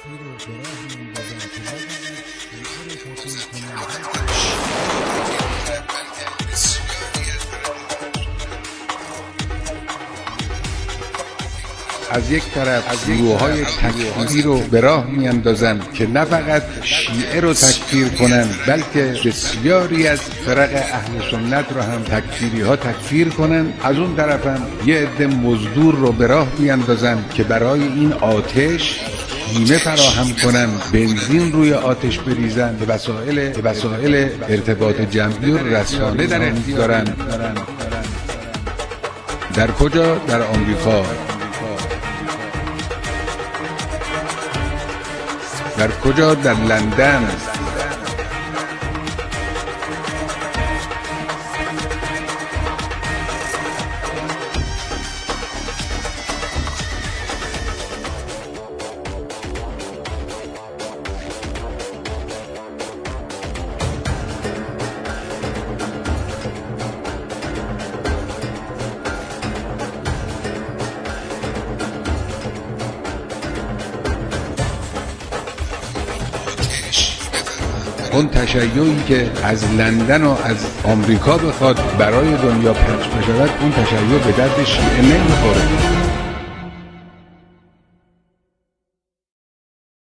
از یک طرف گروه‌های تکفیری رو به راه میاندازند که نه فقط شیعه رو تکفیر کنند بلکه بسیاری از فرق اهل سنت رو هم تکفیری ها تکفیر کنند. از اون طرف هم یه عده مزدور رو به راه میاندازند که برای این آتش خیمه فراهم کنند، بنزین روی آتش بریزند، وسایل ارتباط جمعی و رسانه در اختیار دارند. در کجا؟ در آمریکا. در کجا؟ در لندن. اون تشیعی که از لندن و از آمریکا بخواد برای دنیا پخش بشود، اون تشیع به درد شیعه نمیخوره.